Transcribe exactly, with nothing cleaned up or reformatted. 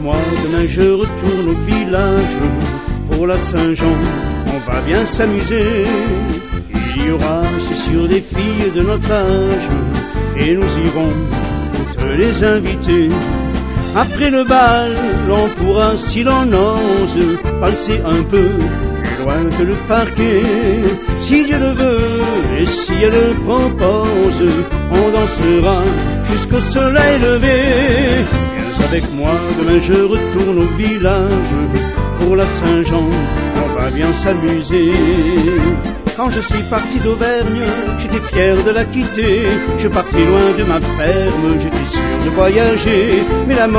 moi, demain je retourne au village. Pour la Saint-Jean, on va bien s'amuser. Il y aura, c'est sûr, des filles de notre âge, et nous irons toutes les inviter. Après le bal, l'on pourra, si l'on ose, passer un peu plus loin que le parquet. Si Dieu le veut et si elle le propose, on dansera jusqu'au soleil levé. Viens avec moi, demain je retourne au village. Pour la Saint-Jean, on va bien s'amuser. Quand je suis parti d'Auvergne, j'étais fier de la quitter. Je partis loin de ma ferme, j'étais sûr de voyager. Mais la